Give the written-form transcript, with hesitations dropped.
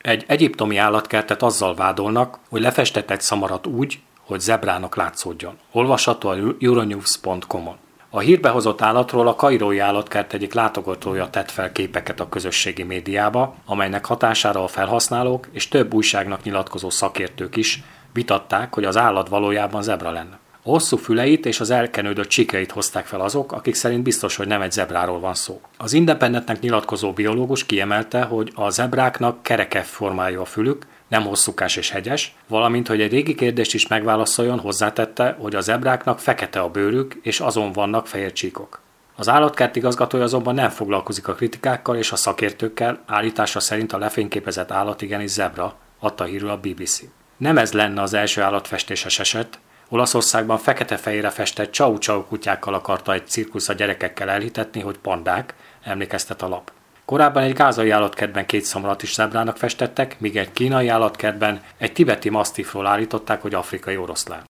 Egy egyiptomi állatkertet azzal vádolnak, hogy lefestett egy szamarat úgy, hogy zebrának látszódjon. Olvasható a euronews.com-on. A hírbehozott állatról a kairói állatkert egyik látogatója tett fel képeket a közösségi médiába, amelynek hatására a felhasználók és több újságnak nyilatkozó szakértők is vitatták, hogy az állat valójában zebra lenne. A hosszú füleit és az elkenődött csíkjait hozták fel azok, akik szerint biztos, hogy nem egy zebráról van szó. Az Independentnek nyilatkozó biológus kiemelte, hogy a zebráknak kereke formájú a fülük, nem hosszúkás és hegyes, valamint, hogy egy régi kérdést is megválaszoljon, hozzátette, hogy a zebráknak fekete a bőrük, és azon vannak fehér csíkok. Az állatkert igazgatója azonban nem foglalkozik a kritikákkal és a szakértőkkel, állítása szerint a lefényképezett állat igenis zebra, adta hírül a BBC. Nem ez lenne az első állatfestéses eset. Olaszországban fekete-fehérre festett csau-csau kutyákkal akarta egy cirkusz a gyerekekkel elhitetni, hogy pandák, emlékeztet a lap. Korábban egy gázai állatkertben 2 szamarat is zebrának festettek, míg egy kínai állatkertben egy tibeti masztifról állították, hogy afrikai oroszlán.